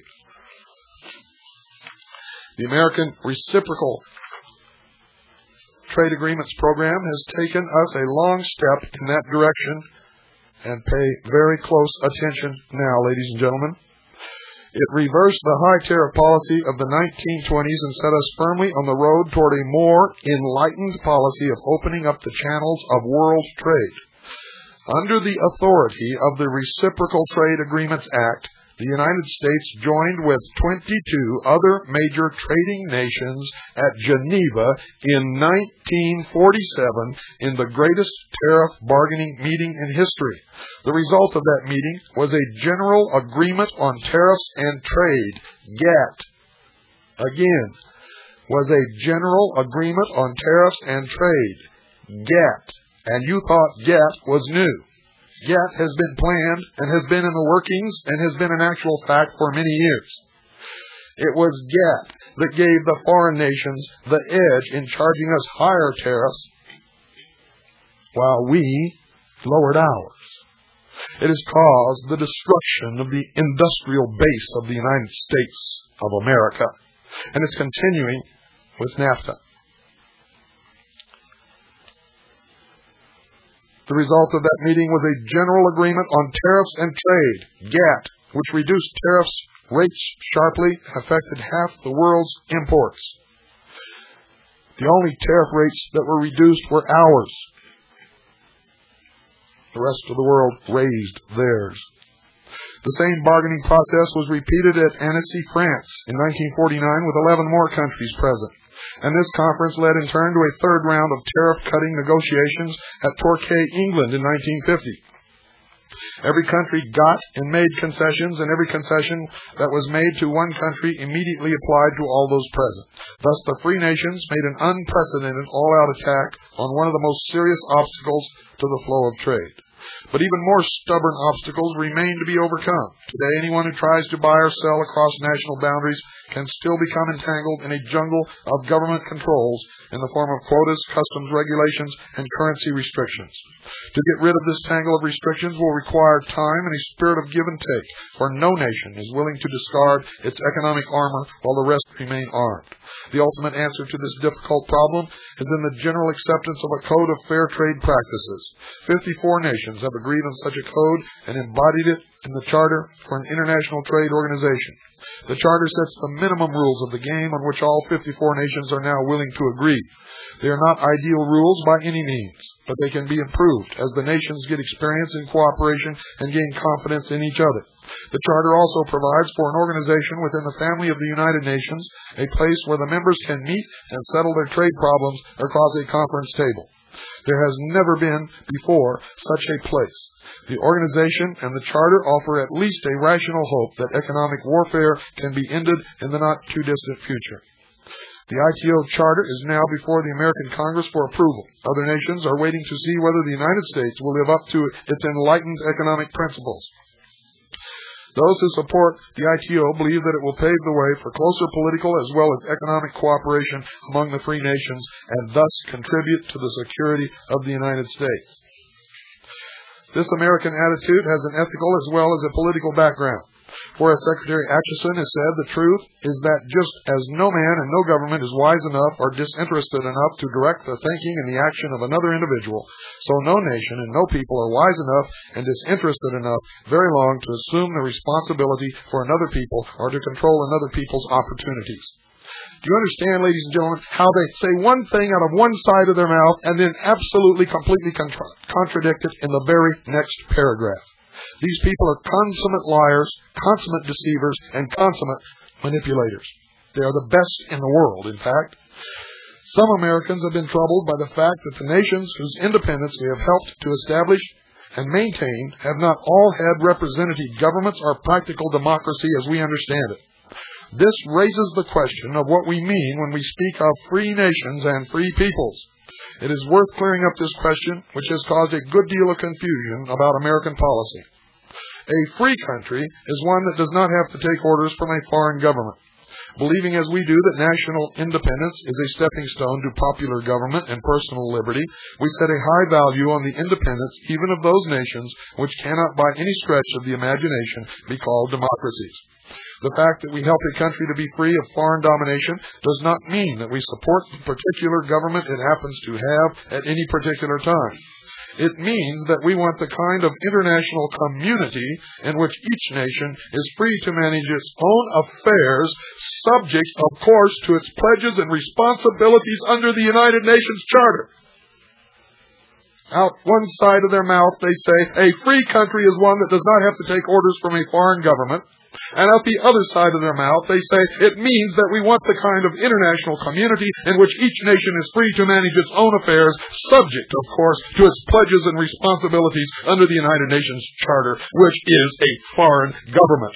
The American Reciprocal Trade Agreements Program has taken us a long step in that direction, and pay very close attention now, ladies and gentlemen. It reversed the high tariff policy of the nineteen twenties and set us firmly on the road toward a more enlightened policy of opening up the channels of world trade. Under the authority of the Reciprocal Trade Agreements Act, the United States joined with twenty-two other major trading nations at Geneva in nineteen forty-seven in the greatest tariff bargaining meeting in history. The result of that meeting was a General Agreement on Tariffs and Trade, GATT. Again, was a General Agreement on Tariffs and Trade, GATT. And you thought GATT was new. GATT has been planned and has been in the workings and has been an actual fact for many years. It was GATT that gave the foreign nations the edge in charging us higher tariffs while we lowered ours. It has caused the destruction of the industrial base of the United States of America, and it's continuing with NAFTA. The result of that meeting was a General Agreement on Tariffs and Trade, GATT, which reduced tariffs rates sharply and affected half the world's imports. The only tariff rates that were reduced were ours. The rest of the world raised theirs. The same bargaining process was repeated at Annecy, France in nineteen forty-nine with eleven more countries present. And this conference led in turn to a third round of tariff-cutting negotiations at Torquay, England in nineteen fifty. Every country got and made concessions, and every concession that was made to one country immediately applied to all those present. Thus, the free nations made an unprecedented all-out attack on one of the most serious obstacles to the flow of trade. But even more stubborn obstacles remain to be overcome. Today, anyone who tries to buy or sell across national boundaries can still become entangled in a jungle of government controls in the form of quotas, customs regulations, and currency restrictions. To get rid of this tangle of restrictions will require time and a spirit of give and take, for no nation is willing to discard its economic armor while the rest remain armed. The ultimate answer to this difficult problem is in the general acceptance of a code of fair trade practices. Fifty-four nations have agreed on such a code and embodied it in the Charter for an International Trade Organization. The Charter sets the minimum rules of the game on which all fifty-four nations are now willing to agree. They are not ideal rules by any means, but they can be improved as the nations get experience in cooperation and gain confidence in each other. The Charter also provides for an organization within the family of the United Nations, a place where the members can meet and settle their trade problems across a conference table. There has never been before such a place. The organization and the Charter offer at least a rational hope that economic warfare can be ended in the not-too-distant future. The I T O Charter is now before the American Congress for approval. Other nations are waiting to see whether the United States will live up to its enlightened economic principles. Those who support the I T O believe that it will pave the way for closer political as well as economic cooperation among the free nations and thus contribute to the security of the United States. This American attitude has an ethical as well as a political background. For as Secretary Acheson has said, the truth is that just as no man and no government is wise enough or disinterested enough to direct the thinking and the action of another individual, so no nation and no people are wise enough and disinterested enough very long to assume the responsibility for another people or to control another people's opportunities. Do you understand, ladies and gentlemen, how they say one thing out of one side of their mouth and then absolutely, completely contra- contradict it in the very next paragraph? These people are consummate liars, consummate deceivers, and consummate manipulators. They are the best in the world, in fact. Some Americans have been troubled by the fact that the nations whose independence we have helped to establish and maintain have not all had representative governments or practical democracy as we understand it. This raises the question of what we mean when we speak of free nations and free peoples. It is worth clearing up this question, which has caused a good deal of confusion about American policy. A free country is one that does not have to take orders from a foreign government. Believing as we do that national independence is a stepping stone to popular government and personal liberty, we set a high value on the independence even of those nations which cannot by any stretch of the imagination be called democracies. The fact that we help a country to be free of foreign domination does not mean that we support the particular government it happens to have at any particular time. It means that we want the kind of international community in which each nation is free to manage its own affairs, subject, of course, to its pledges and responsibilities under the United Nations Charter. Out one side of their mouth, they say, a free country is one that does not have to take orders from a foreign government. And out the other side of their mouth, they say, it means that we want the kind of international community in which each nation is free to manage its own affairs, subject, of course, to its pledges and responsibilities under the United Nations Charter, which is a foreign government.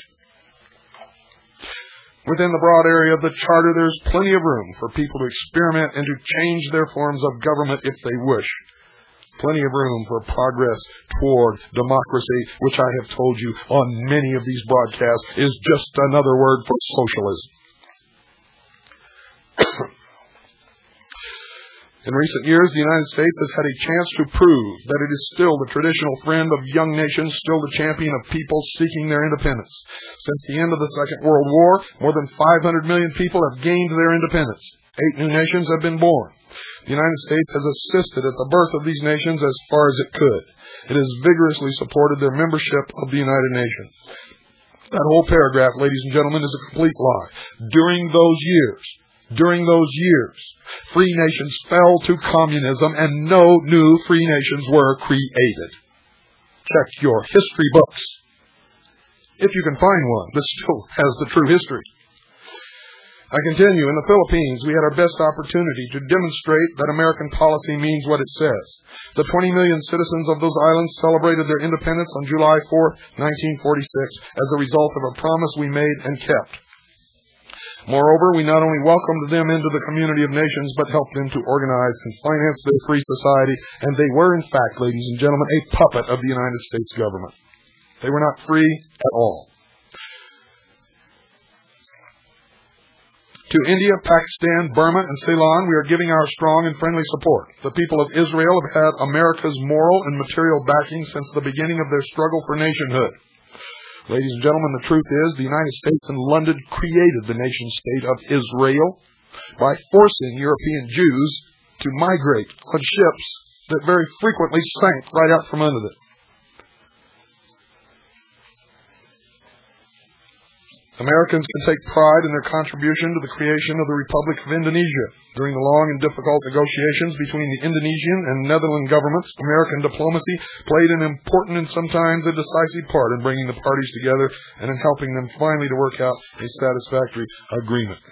Within the broad area of the Charter, there is plenty of room for people to experiment and to change their forms of government if they wish. Plenty of room for progress toward democracy, which I have told you on many of these broadcasts is just another word for socialism. In recent years, the United States has had a chance to prove that it is still the traditional friend of young nations, still the champion of people seeking their independence. Since the end of the Second World War, more than five hundred million people have gained their independence. Eight new nations have been born. The United States has assisted at the birth of these nations as far as it could. It has vigorously supported their membership of the United Nations. That whole paragraph, ladies and gentlemen, is a complete lie. During those years, during those years, free nations fell to communism and no new free nations were created. Check your history books. If you can find one that still has the true history. I continue, in the Philippines, we had our best opportunity to demonstrate that American policy means what it says. The twenty million citizens of those islands celebrated their independence on July fourth, nineteen forty-six, as a result of a promise we made and kept. Moreover, we not only welcomed them into the community of nations, but helped them to organize and finance their free society, and they were, in fact, ladies and gentlemen, a puppet of the United States government. They were not free at all. To India, Pakistan, Burma, and Ceylon, we are giving our strong and friendly support. The people of Israel have had America's moral and material backing since the beginning of their struggle for nationhood. Ladies and gentlemen, the truth is the United States and London created the nation-state of Israel by forcing European Jews to migrate on ships that very frequently sank right out from under them. Americans can take pride in their contribution to the creation of the Republic of Indonesia. During the long and difficult negotiations between the Indonesian and Netherlands governments, American diplomacy played an important and sometimes a decisive part in bringing the parties together and in helping them finally to work out a satisfactory agreement.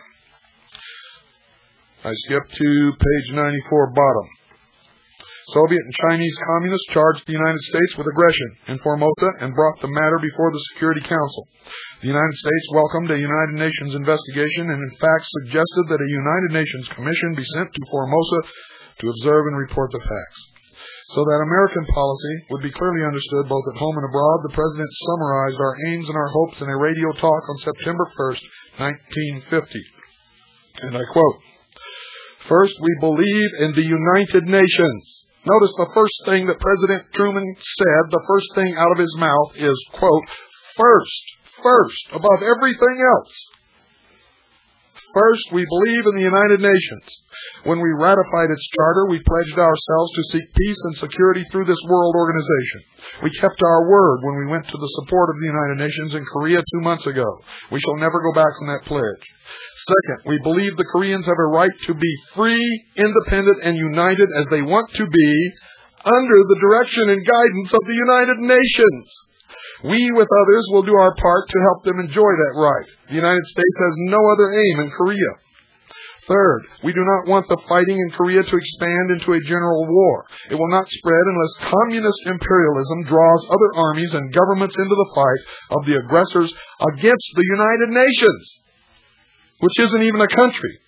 I skip to page ninety-four, bottom. Soviet and Chinese communists charged the United States with aggression in Formosa and brought the matter before the Security Council. The United States welcomed a United Nations investigation and in fact suggested that a United Nations commission be sent to Formosa to observe and report the facts. So that American policy would be clearly understood both at home and abroad, the President summarized our aims and our hopes in a radio talk on September first, nineteen fifty. And I quote, "First, we believe in the United Nations." Notice the first thing that President Truman said, the first thing out of his mouth is, quote, first. First, above everything else. First, we believe in the United Nations. When we ratified its charter, we pledged ourselves to seek peace and security through this world organization. We kept our word when we went to the support of the United Nations in Korea two months ago. We shall never go back from that pledge. Second, we believe the Koreans have a right to be free, independent, and united as they want to be under the direction and guidance of the United Nations. We, with others, will do our part to help them enjoy that right. The United States has no other aim in Korea. Third, we do not want the fighting in Korea to expand into a general war. It will not spread unless communist imperialism draws other armies and governments into the fight of the aggressors against the United Nations. which isn't even a country.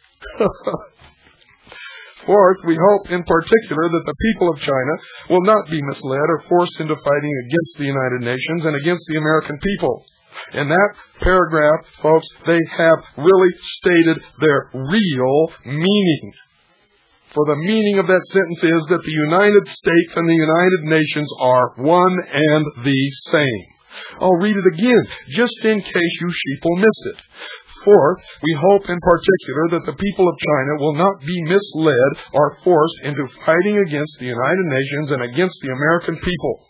Fourth, we hope in particular that the people of China will not be misled or forced into fighting against the United Nations and against the American people. In that paragraph, folks, they have really stated their real meaning. For the meaning of that sentence is that the United States and the United Nations are one and the same. I'll read it again, just in case you sheeple missed it. Fourth, we hope in particular that the people of China will not be misled or forced into fighting against the United Nations and against the American people.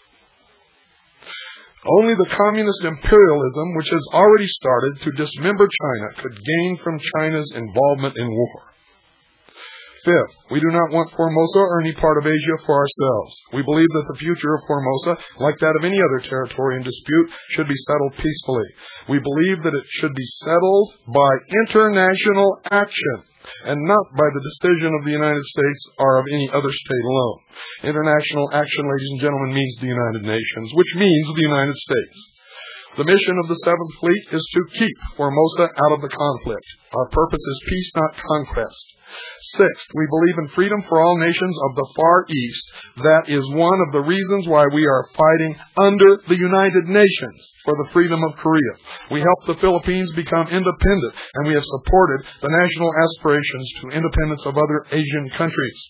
Only the communist imperialism, which has already started to dismember China, could gain from China's involvement in war. Fifth, we do not want Formosa or any part of Asia for ourselves. We believe that the future of Formosa, like that of any other territory in dispute, should be settled peacefully. We believe that it should be settled by international action and not by the decision of the United States or of any other state alone. International action, ladies and gentlemen, means the United Nations, which means the United States. The mission of the Seventh Fleet is to keep Formosa out of the conflict. Our purpose is peace, not conquest. Sixth, we believe in freedom for all nations of the Far East. That is one of the reasons why we are fighting under the United Nations for the freedom of Korea. We helped the Philippines become independent, and we have supported the national aspirations to independence of other Asian countries.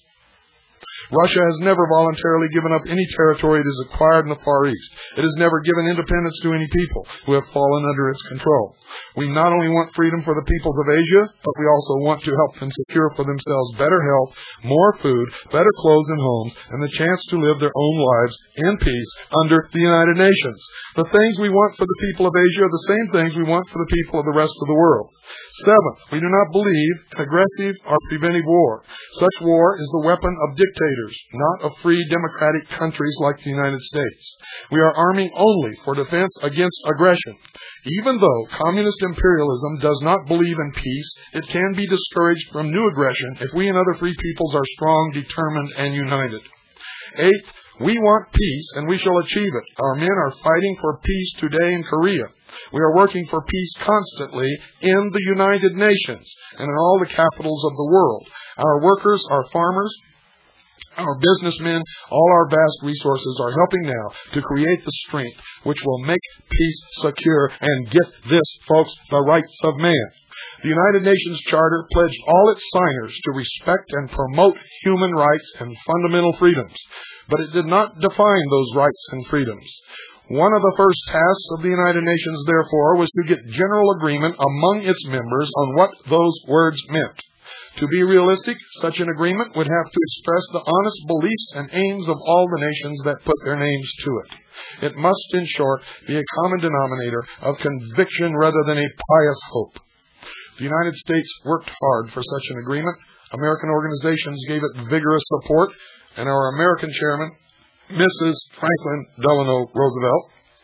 Russia has never voluntarily given up any territory it has acquired in the Far East. It has never given independence to any people who have fallen under its control. We not only want freedom for the peoples of Asia, but we also want to help them secure for themselves better health, more food, better clothes and homes, and the chance to live their own lives in peace under the United Nations. The things we want for the people of Asia are the same things we want for the people of the rest of the world. Seventh, we do not believe in aggressive or preventive war. Such war is the weapon of dictators, not of free democratic countries like the United States. We are arming only for defense against aggression. Even though communist imperialism does not believe in peace, it can be discouraged from new aggression if we and other free peoples are strong, determined, and united. Eighth, we want peace, and we shall achieve it. Our men are fighting for peace today in Korea. We are working for peace constantly in the United Nations and in all the capitals of the world. Our workers, our farmers, our businessmen, all our vast resources are helping now to create the strength which will make peace secure and get this, folks, the rights of man. The United Nations Charter pledged all its signers to respect and promote human rights and fundamental freedoms, but it did not define those rights and freedoms. One of the first tasks of the United Nations, therefore, was to get general agreement among its members on what those words meant. To be realistic, such an agreement would have to express the honest beliefs and aims of all the nations that put their names to it. It must, in short, be a common denominator of conviction rather than a pious hope. The United States worked hard for such an agreement. American organizations gave it vigorous support, and our American chairman, Missus Franklin Delano Roosevelt,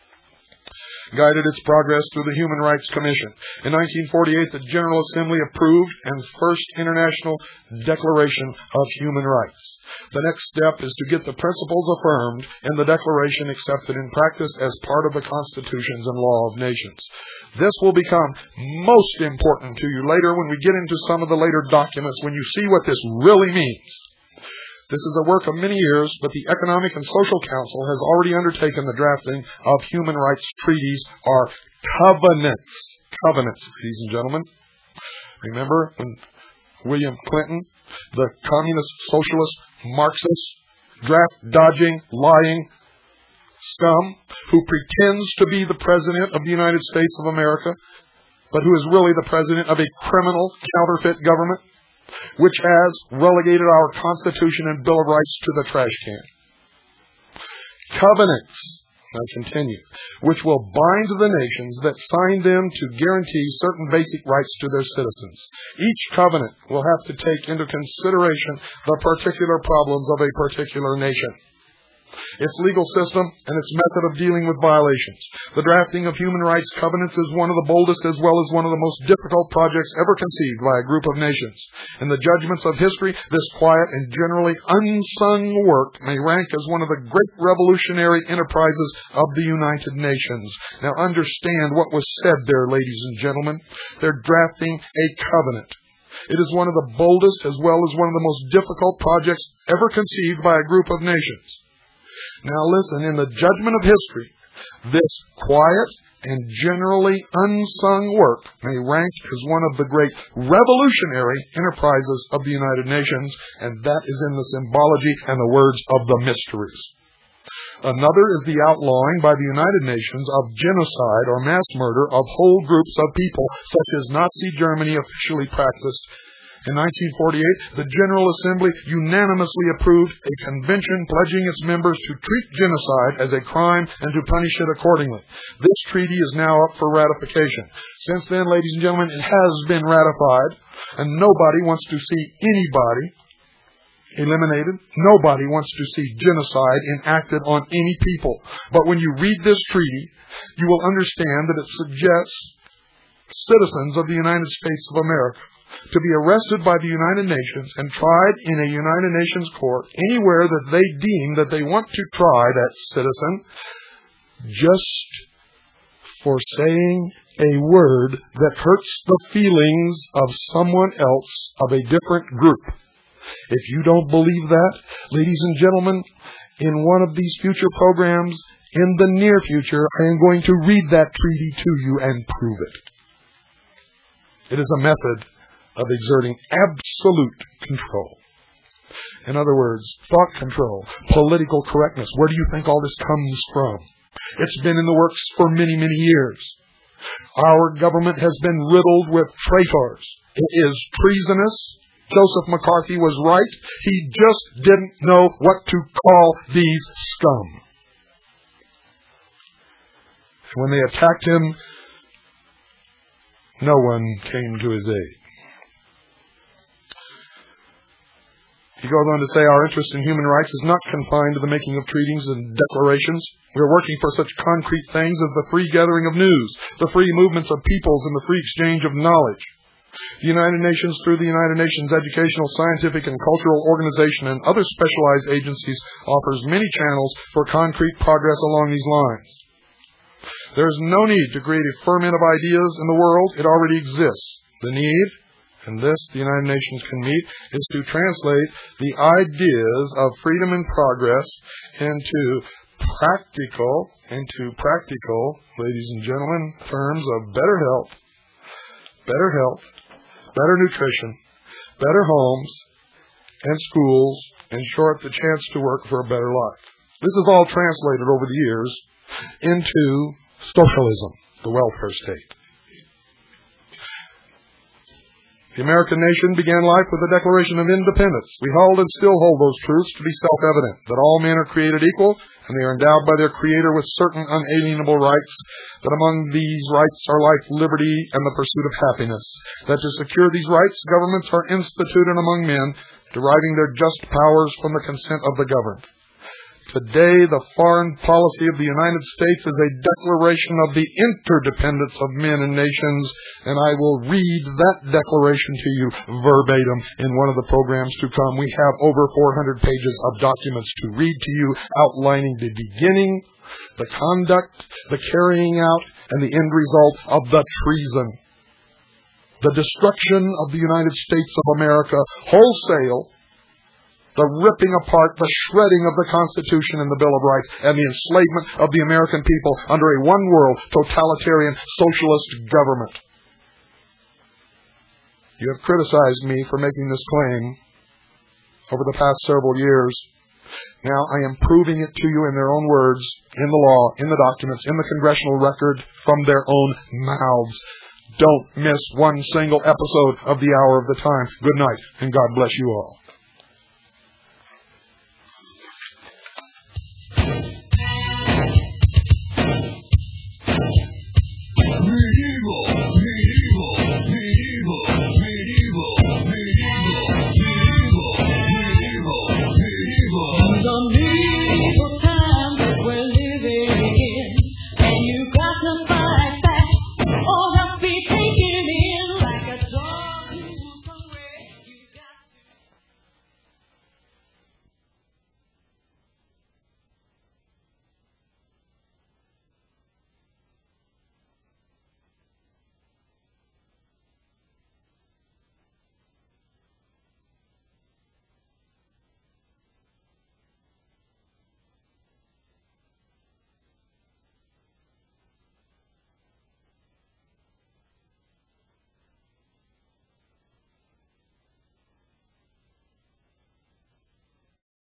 guided its progress through the Human Rights Commission. In nineteen forty-eight, the General Assembly approved the first International Declaration of Human Rights. The next step is to get the principles affirmed in the Declaration accepted in practice as part of the constitutions and law of nations. This will become most important to you later when we get into some of the later documents, when you see what this really means. This is a work of many years, but the Economic and Social Council has already undertaken the drafting of human rights treaties, or covenants. Covenants, ladies and gentlemen. Remember when William Clinton, the communist, socialist, Marxist, draft-dodging, lying scum who pretends to be the President of the United States of America, but who is really the President of a criminal, counterfeit government, which has relegated our Constitution and Bill of Rights to the trash can. Covenants, I continue, which will bind the nations that sign them to guarantee certain basic rights to their citizens. Each covenant will have to take into consideration the particular problems of a particular nation. its legal system, and its method of dealing with violations. The drafting of human rights covenants is one of the boldest as well as one of the most difficult projects ever conceived by a group of nations. In the judgments of history, this quiet and generally unsung work may rank as one of the great revolutionary enterprises of the United Nations. Now understand what was said there, ladies and gentlemen. They're drafting a covenant. It is one of the boldest as well as one of the most difficult projects ever conceived by a group of nations. Now listen, in the judgment of history, this quiet and generally unsung work may rank as one of the great revolutionary enterprises of the United Nations, and that is in the symbology and the words of the mysteries. Another is the outlawing by the United Nations of genocide or mass murder of whole groups of people, such as Nazi Germany officially practiced. In nineteen forty-eight, the General Assembly unanimously approved a convention pledging its members to treat genocide as a crime and to punish it accordingly. This treaty is now up for ratification. Since then, ladies and gentlemen, it has been ratified, and nobody wants to see anybody eliminated. Nobody wants to see genocide enacted on any people. But when you read this treaty, you will understand that it suggests citizens of the United States of America to be arrested by the United Nations and tried in a United Nations court anywhere that they deem that they want to try that citizen, just for saying a word that hurts the feelings of someone else of a different group. If you don't believe that, ladies and gentlemen, in one of these future programs, in the near future, I am going to read that treaty to you and prove it. It is a method of exerting absolute control. In other words, thought control, political correctness. Where do you think all this comes from? It's been in the works for many, many years. Our government has been riddled with traitors. It is treasonous. Joseph McCarthy was right. He just didn't know what to call these scum. When they attacked him, no one came to his aid. He goes on to say, our interest in human rights is not confined to the making of treaties and declarations. We are working for such concrete things as the free gathering of news, the free movements of peoples, and the free exchange of knowledge. The United Nations, through the United Nations Educational, Scientific, and Cultural Organization and other specialized agencies, offers many channels for concrete progress along these lines. There is no need to create a ferment of ideas in the world. It already exists. The need, and this the United Nations can meet, is to translate the ideas of freedom and progress into practical, into practical, ladies and gentlemen, terms of better health, better health, better nutrition, better homes and schools, in short, the chance to work for a better life. This is all translated over the years into socialism, the welfare state. The American nation began life with the Declaration of Independence. We hold and still hold those truths to be self-evident, that all men are created equal, and they are endowed by their Creator with certain unalienable rights, that among these rights are life, liberty, and the pursuit of happiness. That to secure these rights, governments are instituted among men, deriving their just powers from the consent of the governed. Today, the foreign policy of the United States is a declaration of the interdependence of men and nations, and I will read that declaration to you verbatim in one of the programs to come. We have over four hundred pages of documents to read to you, outlining the beginning, the conduct, the carrying out, and the end result of the treason. The destruction of the United States of America wholesale, the ripping apart, the shredding of the Constitution and the Bill of Rights, and the enslavement of the American people under a one-world, totalitarian, socialist government. You have criticized me for making this claim over the past several years. Now I am proving it to you in their own words, in the law, in the documents, in the congressional record, from their own mouths. Don't miss one single episode of the Hour of the Time. Good night, and God bless you all. The medieval